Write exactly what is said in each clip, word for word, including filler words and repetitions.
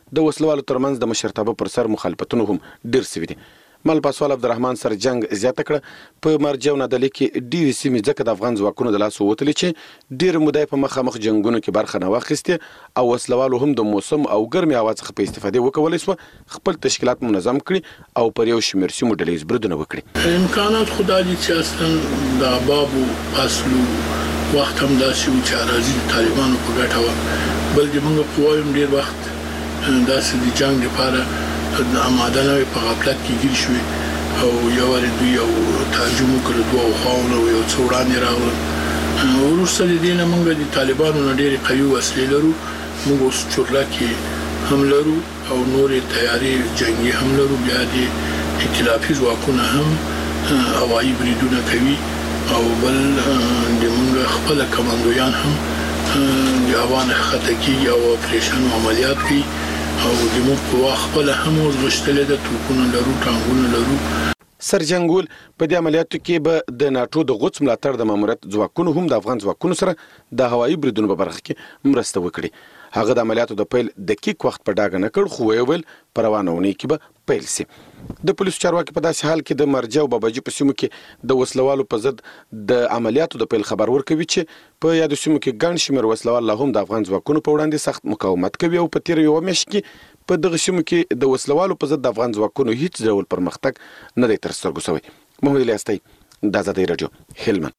د وسلوالو ترمنځ د مشرتابه پر سر مخالفتونه هم ډېر سوي دي. مل پاسوال عبدالرحمن سرجنګ زیاته کړه په مرجع او نادلي کې ډېرې سیمې ځکه د افغان ځواکونو د لاسه ووتلې چې ډېر مودې په مخامخ جنګونو کې برخه نه واخیستې او وسلوالو هم د موسم او ګرمې هوا څخه په استفادې وکولی سوه خپل تشکیلات منظم کړي او پر یو شمېر سیمو ډله ییز بریدونه وکړي. امکانات خو دا دي چې اصلا د بابو اصلو وخت هم داسې و چې اراضي د طالبانو په ګټه وه، بل د موږ قواوې هم ډېر وخت داسې د جنګ لپاره د آماده نه په غفلت کې ګیر شوې او یو وارې دوی یو تهجم وکړ دوه خواونه او یو څه وړاندې راغلل. وروسته د دې نه موږ د طالبانو نه ډېرې قوي وسلې لرو، موږ اوس چورله کې هم لرو او نورې تیارې جنګي هم لرو، بیا د ائتلافي ځواکونه هم هوایي بریدونه کوي او بل د موږ خپل کمانډویان هم د هوا نه ښکته کېږي او اپریشن او عملیات کوي او د موږ قوا خپله هم اوس غښتلې ده، توپونه لرو، ټانګونه لرو. سرجنګ وویل په دې عملیاتو کې به د ناټو د غوڅ ملاتړ د ماموریت ځواکونو هم د افغان ځواکونو سره د هوایي بریدونو په برخه کې مرسته وکړي. هغه د عملیاتو د پیل دقیق وخت په ډاګه نه کړ، خو ویل په روانه اونۍ کې به پیل سي. د پولیسو چارواکي په داسې حال کې د مرجع او باباجي په سیمو کې د وسلوالو په ضد د عملیاتو د پیل خبر ورکوي چې په یادو سیمو کې ګڼ شمېر وسلوال لا هم د افغان ځواکونو په وړاندې سخت مقاومت کوي او په تېره یوه میاشت کې په دغه سیمو کې د وسلوالو په ضد د افغان ځواکونو هیڅ ډول پرمختګ نه دی تر سترګو شوی. محمد الیاستی، د آزادۍ راډیو، هلمند.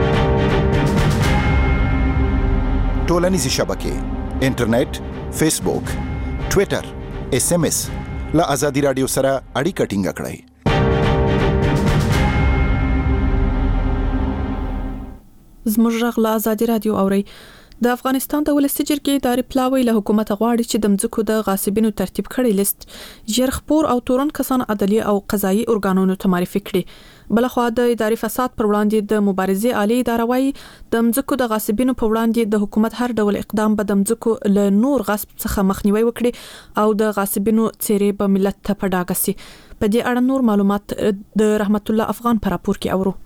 ټولنیزې شبکې انټرنیټ، فیسبوک، ټویټر، اس ام اس له آزادۍ راډیو سره اړیکه ټینګه کړئ. زموږ غږ له آزادۍ راډیو اورئ. د افغانستان د ولسي جرګې اداري پلاوی له حکومت غواړي چې د مځکو د غاصبینو ترتیب کړي لیست ژر خپور او تورن کسان عدالي او قضایي ارګانونو ته معرفي کړي. بلخوا د اداري فساد پر وړاندې د مبارزې عالی اداره وايي د مځکو د غاصبینو په وړاندې د حکومت هر ډول اقدام به د مځکو له نور غصب څخه مخنیوي وکړي او د غاصبینو څیرې به ملت ته په ډاګه سي. په دې اړه نور معلومات د رحمت الله افغان پر راپور کې اورو.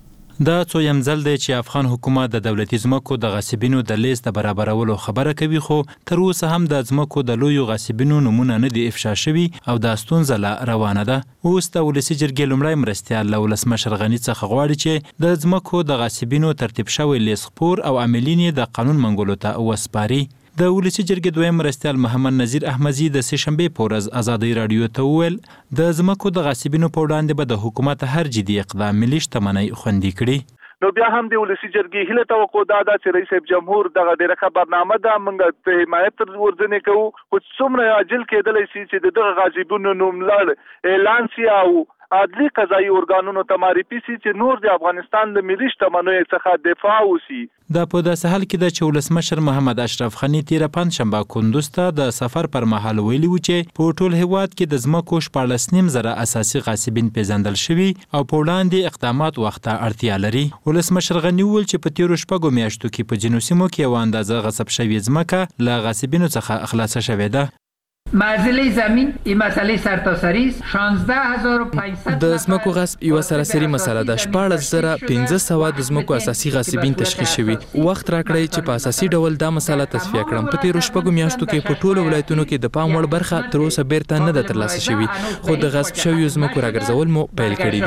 دا څو یم ځل دی چې افغان حکومت د دولتي ځمکو د غاصبینو د لیست د برابرولو خبره کوي، خو تر اوسه هم د ځمکو د لویو غاصبینو نمونه نه دي افشا شوي او دا ستونزه لا روانه ده. اوس د ولسي جرګې لومړی مرستیال له ولسمشر غني څخه غواړي چې د ځمکو د غاصبینو ترتیب شوی لیست خپور او عاملین یې د قانون منګولو ته وسپاري. د ولسي جرګې دویم مرستیال محمد نذیر احمدزي د سه شنبې په ورځ آزادۍ راډیو ته وویل د ځمکو د غاصبینو په وړاندې به د حکومت هر جدي اقدام ملي شتمنۍ خوندي کړي. نو بیا هم د ولسي جرګې هیله توقع دا ده چې رئیس جمهور دغه ډیره خبرنامه ده موږ ته حمایت ورځنې کوو، خو څومره عاجل کېدلی شي چې دغه غاصبینو نوم لړ اعلان سي او عدلي قضایي ارګانونو ته معرفي سي چې نور د افغانستان د ملي شتمنیو څخه دفاع وشي. دا په داسې حال کې ده چې ولسمشر محمد اشرف غني تیره پنجشنبه کندوز ته د سفر پر مهال ویلي و چې په ټول هیواد کې د ځمکو شپاړس نیم زره اساسي غاصبین پیژندل شوي او په وړاندې اقدامات وخت ته اړتیا لري. ولسمشر غني وویل چې په تیرو شپږو میاشتو کې په ځینو سیمو کې یوه اندازه غصب شوې ځمکه له غاصبینو څخه خلاصه شوې ده. معزله زمین این مسئله سرتاسری است. شانزده هزار و پانصد د ځمکو غصب یوه سراسري مسله ده. شپاړس زره پنځه سوه د ځمکو اساسي غاصبین تشخیص شوي. وخت راکړئ چې په اساسي ډول دا مسله تصفیه کړم. په تیرو شپږو میاشتو کې په ټولو ولایتونو کې د پام وړ برخه تر اوسه بیرته نه ده ترلاسه شوې، خو د غصب شویو ځمکو راګرځول مو پیل کړي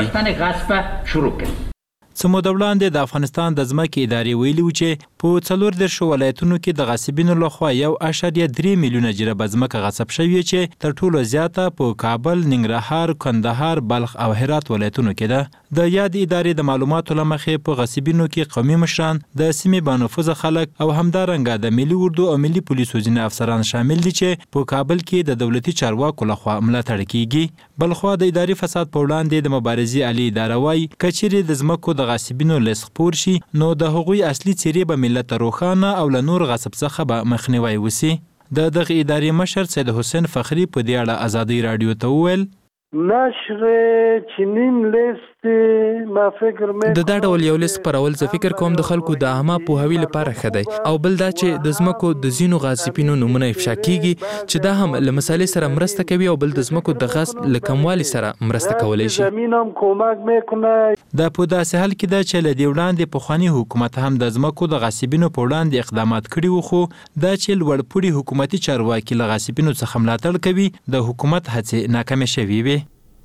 دي. څه موده وړاندې د افغانستان د ځمکې ادارې ویلي و چې په څلور دېرشو ولایتونو کې د غاصبینو لخوا یو اعشاریه درې میلیونه جریبه ځمکه غصب شوې چې تر ټولو زیاته په کابل، ننګرهار، کندهار، بلخ او هرات ولایتونو کې ده. د یاد ادارې د معلوماتو له مخې په غاصبینو کې قومي مشران، د سیمې بانفوذه خلک او همدارنګه د ملي اردو او ملي پولیسو ځینې افسران شامل دي چې په کابل کې د دولتي چارواکو لخوا ملاتړ کیږي. بلخوا د اداري فساد په وړاندې د مبارزې عالی اداره وايي که چیرې د ځمکو د غاصبینو لیست خپور شي نو د هغوی اصلي څیرې به ملت ته روښانه او له نور غصب څخه به مخنیوی وسي. د دغه ادارې مشر سید حسین فخری په دې اړه آزادۍ راډیو ته وویل نشر چنین لیست د دا ډول یو لیست خپرول زه فکر کوم د خلکو د عامه پوهاوي لپاره ښه دی او بل دا چې د ځمکو د ځینو غاصبینو نومونه افشا کیږي چې دا هم له مسالې سره مرسته کوي او بل د ځمکو د غصب له کموالي سره مرسته کولی شي. دا په داسې حال کې ده چې له دې وړاندې پخواني حکومت هم د ځمکو د غاصبینو په وړاندې اقدامات کړي وو، خو دا چې لوړپوړي حکومتي چارواکي له غاصبینو څخه ملاتړ کوي د حکومت هڅې ناکامې شوې وي.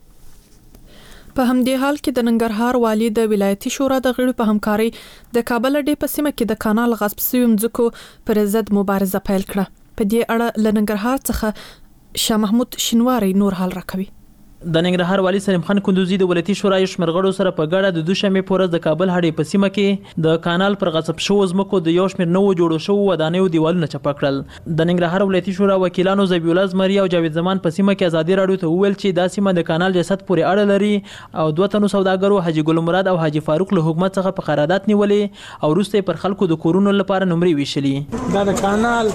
په همدې حال کې د ننګرهار والي د ولایتي شورا د غړو په همکاري د کابل اډې په سیمه کې د کانال غصب شوی مځکو پر ضد مبارزه پیل کړه. په دې اړه له ننګرهار څخه شاه محمود شینواری نور حال راکوي. د ننګرهار والي سلیم خان کندوزي د ولایتي شورا شمېر غړو سره په ګډه د دوشنبه په ورځ د کابل هډې په سیمه کې د کانال پر غصب شوو ځمکو د یو شمېر نوو جوړو شوو ودانیو دیوالونه چپه کړل. د ننګرهار ولایتي شورا وکیلانو ذبیح الله زمري او جاوید زمان په سیمه کې ازادي راډیو ته وویل چې دا سیمه د کانال جسد پورې اړه لري او دوه تنو سوداګرو حاجی ګل مراد او حاجی فاروق له حکومت څخه په قرارداد نیولې او وروسته پر خلکو د کورونو لپاره نمرې ویشلې. دا د کانال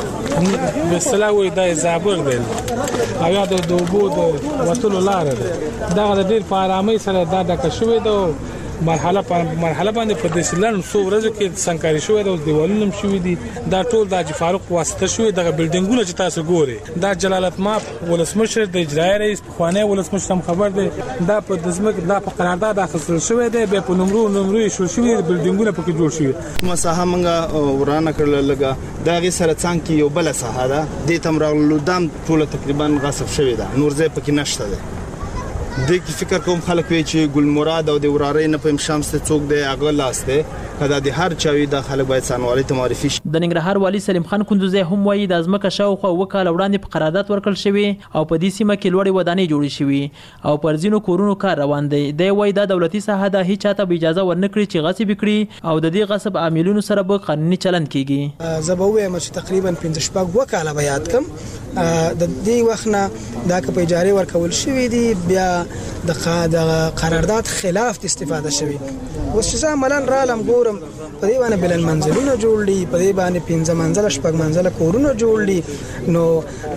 د سلاوي د زابر دی او یا د دوبو د وټلو لار ده. دا د ډیر په آرامۍ سره دا ډکه شوې ده. مرحله په مرحله باندې په دې سلن څو ورځې کې څنګه شوې ده او دیوالونه هم شوې دي. دا ټول د حاجی فاروق واسطه شوې دغه بلډینګونه چې تاسو ګوري دا جلالت ماپ ولسمشر د اجرایي رئیس خوانه ولسمشر هم خبر دی. دا په دزمک دا په قرارداد اخیستل شوې ده. به په نمرو نمرو شو شوې بلډینګونه پکې جوړ شوې. مساحه منګه ورانه کړل لګا دا غي سره څنګه یو بل ساحه ده د تم راغلو دام ټول تقریبا غصب شوې ده. نور ځای پکې نشته ده. د کی فکر کوم خلک وی چې ګل مراد او د ورارې نه په شمس ته څوک دی هغه لاسته کدا د هر چاوي د خلک باید سنوالي ته معرفي شي. د ننګرهار والي سلیم خان کندوزي هم وایي د ازمکه شاوخوا وکاله وړاندې په قرارداد ورکړل شوی او په دې سیمه کې لوړې ودانۍ جوړې شوې او پر ځینو کورونو کار روان دی. دی وایي دا دولتي ساحه ده، هیڅ چاته به اجازه ورنکړي چې غصب کړي او د دې غصب عاملونو سره به قانوني چلند کیږي. زبوي مچ تقریبا پنځه شپږ وکاله بیات کم د دې وخت نه دا که په اجاره ورکول شوی دی بیا د د قرارداد خلاف استفاده شوی. اوس چې عملاً رالم ګورم په دې باندې بلن منزلونه جوړ دي، په دې باندې پنځه منزله شپږ منزله کورونه جوړ دي. نو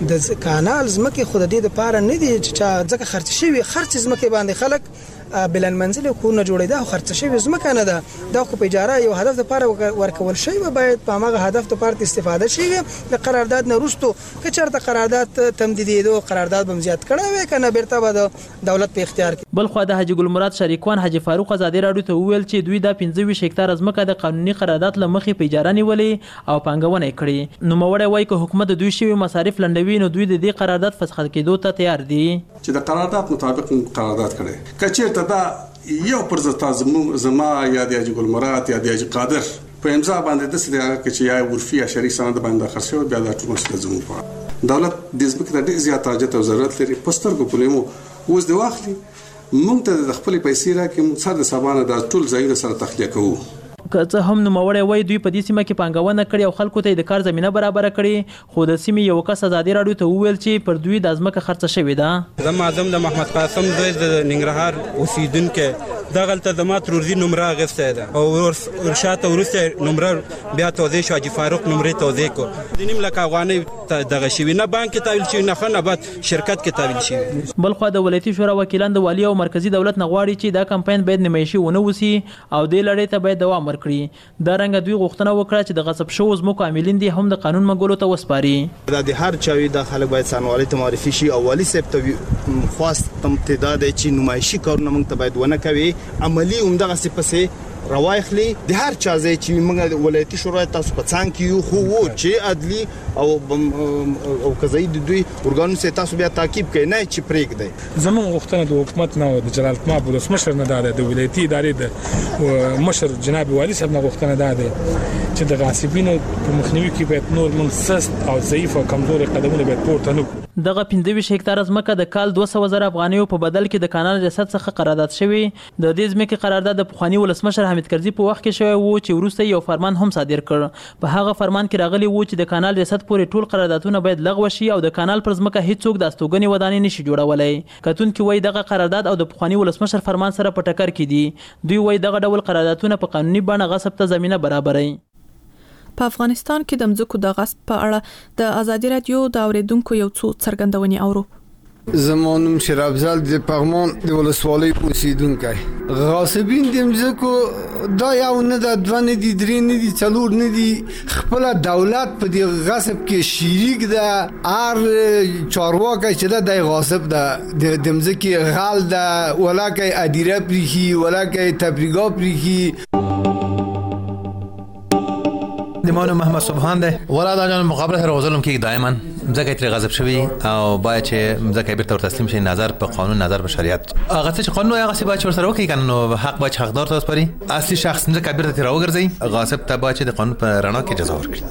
د کانال زمکه خود دې د پاره نه دي چې ځکه خرڅ شوی خرڅ زمکه باندې خلک بلن منزل کورونه جوړیدا او خرڅ شوی زمکه نه ده. دا خو په اجاره یو هدف لپاره ورکول شوی و باید په هغه هدف لپاره استفاده شي. د قرارداد نه وروسته که چېرته قرارداد تمدیدېدو قرارداد بم زیات کړی وي کنه بیرته به د دولت په اختیار کې. بل خو د حاجی ګل مراد شریکوان حاجی فاروق ازادي راډیو ته وویل چې دوی د پنځه ویشت هکتار زمکه د قانوني قرارداد لمخې په اجاره نیولې او پانګونه کړې. نو موړی وایي که حکومت دوی شوی مصارف لنډوي نو دوی د دې قرارداد فسخ کېدو ته تیار دي. چې د قرارداد مطابق قرارداد کړي کچې ته دا یو پر زتا زما یا د حاجی ګل مراد یا د حاجی قادر په امضا باندې د سړي هغه چې یا ورفي یا شریک سند باندې خرڅو بیا د ټول مسله زمو په دولت د زمکه د ډیر زیات حاجت او ضرورت لري. پستر کو پلیمو اوس د واخلي مونږ ته د خپل پیسې راکې مونږ سره د سبانه د ټول ځایونه سره تخلیه کوو. که څه هم نوموړی وایي دوی په دې سیمه کې پانګونه کړې او خلکو ته د کار زمینه برابره کړې، خو د سیمې یو کس ازادي راډیو ته وویل چې پر دوی د ځمکه خرڅه شوې ده. زه معظم د محمد قاسم دوی د ننګرهار اوسیدونکو دغلته د ما ترورزي نمره اخیستې ده او ورشاته وروسته نمره بیا توضیح شو حاجي فاروق نمرې توضیح کو د نیم لک افغانۍ دغه شوي نه بانک کې تحویل شوي نه ښه نه بعد شرکت کې تحویل شوي. بل خو د ولایتي شورا وکیلان د والي او مرکزی دولت نه غواړي چې دا کمپاین باید نمایشي ونه وسی او د لړۍ ته باید دوام ورکړي. دا رنګ دوی غوښتنه وکړه چې د غصب شوو ځمکو عاملین دي هم د قانون مګولو ته وسپاري. دا د هر چاوي د خلک باید سنوالي ته معرفي شي او والي صاحب ته خاص تم تعداد چې نمایشي کارونه موږ ته باید ونه کوي عملی دغه سپسې روايخلي د هر چا ځای چې موږ ولایتي شورا تاسو په څنګ کې یو خو وو چې عدلي او او قضایي د دوی ورګانو سره تاسو بیا تعقیب کړئ نه چې پریک دی. زموږ غوښتنه د حکومت نه د جلالت ماب ولسمشر نه ده د ولایتي ادارې د مشر جناب والي صاحب نه غوښتنه ده چې د غاصبینو په مخنیوي کې باید نور منسست او ضعیف او کمزوري قدمونه باید پورته نه کړو. دغه پنځه ویشت هکتار ځمکه د کال دوه سوه زره افغانیو په بدل کې د کانال ریاست څخه قرارداد شوی. د دې ځمکې قرارداد د پخوانی ولسمشر حامد کرزي په وخت کې شوی وو چې وروسته یو فرمان هم صادر کړ. په هغه فرمان کې راغلی وو چې د کانال ریاست پورې ټول قراردادونه باید لغوه شي او د کانال پر ځمکه هیڅوک د استوګنې ودانۍ نشي جوړولای. کتونکي وایي دغه قرارداد او د پخوانی ولسمشر فرمان سره په ټکر کې دي. دوی وایي دغه ډول قراردادونه په قانوني بڼه غصب ته زمينه برابروي. په افغانستان کې د مځکو د غصب په اړه د ازادي راډیو د اوریدونکو یو څو څرګندونې اورو. زمانم شرابزل د پغمان د ولسوالۍ اوسیدونکی. غاصبین د مځکو دا یو نه د دوه نه دي درې نه دي څلور نه دي، خپل دولت په دې غصب کې شریک ده. هر چارواکی چې ده د غاصب ده، د مځکې غل ده، ولکه ادیره پریخي ولکه تفریقا پریخي. دمانو محمد سبحان ده ولا دا جان مقابله سره وزلم کې دائما مزګه تر غضب شوی او باید چې مزګه بیرته ور تسلیم شي، نظر په قانون، نظر په شریعت. هغه چې قانون هغه سی باید ور سره وکړي کنه، نو حق باید حقدار تاسو پري اصلي شخص مزګه بیرته تر وګرځي، غاصب ته باید د قانون په رڼا کې جزا ورکړي.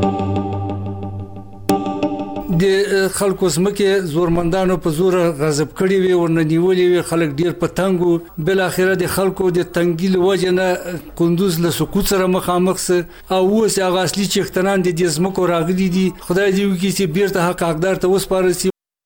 د خلکو سمکه زورمندانو په زور غضب کړي وي، ورننیولې وي، خلک ډیر په تنګو. بل اخره د خلکو د تنګیل وجنه کندوز له سقوط سره مخامخ سه او اوس هغه اصلي چختنان د دې سمکو راغلي دي. خدای دې وکړي چې بیرته حق حقدار ته وسپارسي.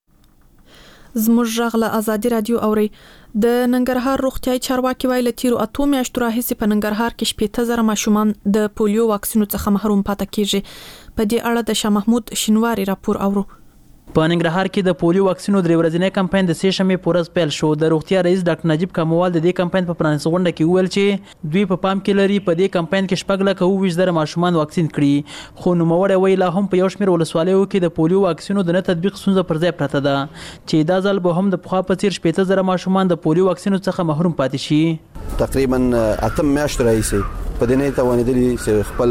زموږ غږ له ازادي رادیو اوري. د ننګرهار روغتیاي چارواکي ویل تیرو اته میاشتو راهیسې په ننګرهار کې شپږ زره ماشومان د پولیو واکسینو څخه محروم پاتې کیږي. په دې اړه د شاه محمود شینواری راپور اورو. په ننګرهار کې د پولیو واکسینو درې ورځې کمپاین د سې شنبې پورز پیل شو. د روغتیا رئیس ډاکټر نجیب کموال د دې کمپاین په پرانیستو غونډه کې ویل چې دوی په پام کې لري په دې کمپاین کې شپږ لکه اووه زره ماشومان واکسین کړي، خو نوموړی ویل هم په یو شمېر ولسوالیو کې د پولیو واکسینو د نه تطبیق ستونزه پر ځای پرته ده چې دا ځل به هم د پخوا په څیر شپږ زره ماشومان د پولیو واکسینو څخه محروم پاتې شي. تقریبا اته میاشتې راهیسې په دې نه توانېدلي چې خپل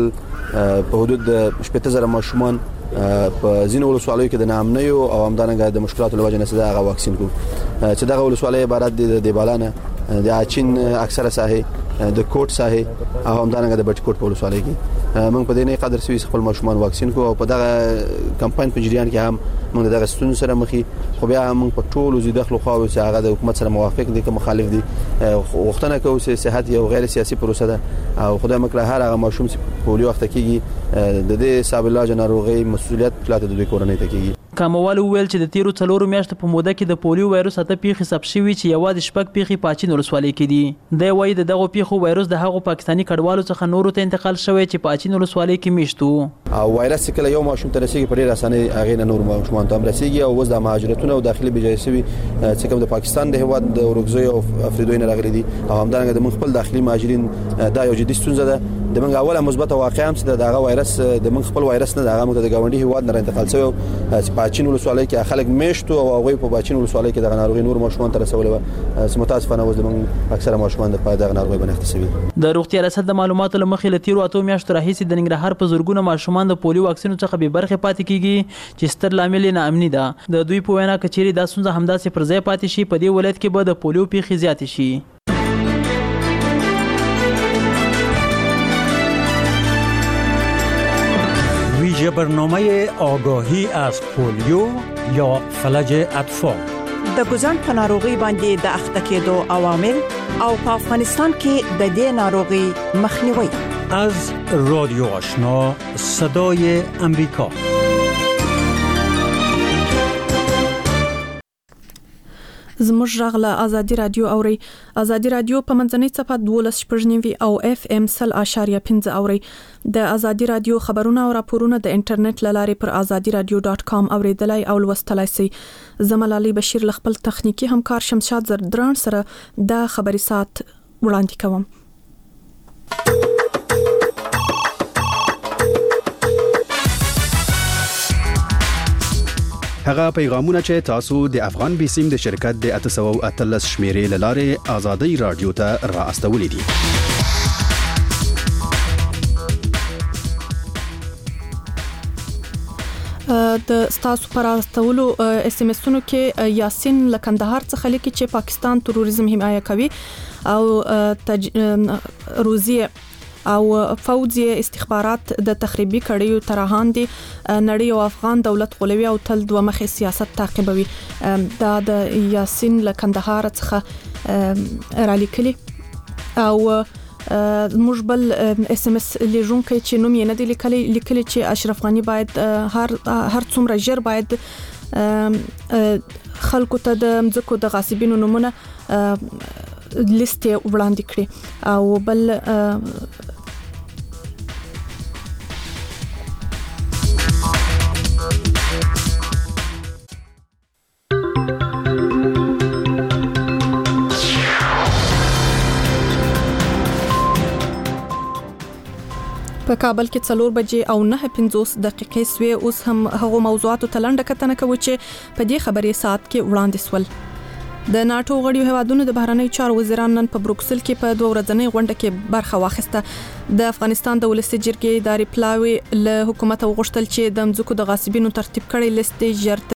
په حدود شپږ زره ماشومان په ځینو ولسوالیو کې د نامنیو او همدارنګه د مشکلاتو لوجه نه هغه واکسین کو چې دغه ولسوالۍ عبارت دي د بالانه د اچین اکثره ساحه د کوټ ساحه او همدارنګه د بټکوټ په ولسوالۍ کې موږ په دې نه قدر سوي خپل ماشومان واکسین کو او په دغه کمپاین په جریان کې هم موږ دغه ستونزې سره مخې خو بیا موږ په ټولو زی داخلو خو چې هغه د حکومت سره موافق دي که مخالف دي وختونه کوي چې صحت یو غیر سیاسي پروسه ده او خدای مکړه هر هغه ماشوم چې پولیو وخت کېږي د دې حساب الله جناروغي مسؤلیت پلاته د دوی کورنۍ ته کېږي. کاموال ویل چې د تیرو څلورو میاشتو په موده کې د پولیو وایروس اته پیښې ثبت شوي چې یوازې شپږ پیښې په اچین ولسوالۍ کې دي. دی وایي د دغو پیښو وایروس د هغو پاکستاني کډوالو څخه نورو ته انتقال شوی چې په اچین ولسوالۍ کې میشت وو. او وایرس کله یو ماشوم ته رسیږي په ډېر اسانۍ هغې نه نور ماشومان ته هم رسیږي او اوس د مهاجرتونه او داخلي بېځایه شوي چې کوم د پاکستان د هېواد د اورګزیو او افریدیو نه راغلي دي او همدارنګه د موږ خپل داخلي مهاجرین دا یو جدي ستونزه ده. د موږ اوله مثبته واقعه هم چې دغه وایرس د موږ خپل وایرس نه دغه موږ د ګاونډي هېواد نه انتقال شوی چې په اچین ولسوالۍ کې خلک میشتو او هغه په باچین ولسوالۍ کې دغه ناروغي نور ماشومان ته رسولې و چې متاسفانه اوس د موږ اکثره ماشومان د دغه ناروغي باندې اخته شوي. د روغتیا ریاست د معلوماتو له مخې له تیرو اتو میاشتو راهیسې د ننګرهار په زرګونه ماشومان د پولیو واکسینو څخه بې برخې پاتې کیږي چې ستر لامل یې ناامني ده. د دوی په وینا که چیرې دا ستونزه همداسې پر ځای پاتې شي په دې ولایت کې به د پولیو پیښې زیاتې شي. ویژه برنامه آگاهی از پولیو یا فلج اطفال د ګوزن په ناروغي باندې د اخته کېدو عوامل او په افغانستان کې د دې ناروغي مخنیوي. از رادیو آشنا صدای امریکا. زموږ غږ له ازادي رادیو اوري. ازادي رادیو په منځنۍ صفحه دولس شپږنیموي او اف ام سل اشاریه پنځه اوري. د ازادي رادیو خبرونه او راپورونه د انټرنیټ لارې پر ازادي رادیو ډاټ کام اوریدلای او لوستلای شئ. زملالي بشیر خپل تخنیکی همکار شمشاد زردران سره د خبري سات وړاندې کوم. هغه پیغامونه چې تاسو د افغان بیسیم د شرکت د اته سوه اتلس شمیرې لاره ازادي رادیو ته را استولې دي. د ستاسو پر استولو اس ام اسونو کې یاسین لکندهار څخه لیکي چې پاکستان تروریزم حمایه کوي او تج... روزیه او فوجي استخبارات د تخریبي کړیو ترهان دي نړۍ او افغان دولت غولوي او تل دوه مخې سیاست تعقیبوي. دا د یاسین لکندهار څخه را لیکلي او موږ بل اس ام اس لیژونکي چې نوم یې نه دی لیکلي لیکلي چې اشرف غنی باید هر هر څومره ژر باید خلکو ته د مځکو د غاصبینو نمونه لیست وړاندې کړي او بل په کابل کې څلور بجې او نه پنځوس دقیقې سوي. اوس هم هغه موضوعاتو تلنډه کتنه کوي چې په دې خبري سات کې وړاندې سول. د ناتو غړي هیوادونو د بهرنی چارو وزیران نن په بروکسل کې په دوه ورځنۍ غونډه کې برخه واخیسته. د افغانستان د ولسي جرګې اداري پلاوي له حکومت غوښتل چې د مځکو د غاصبینو ترتیب کړي لیست ژر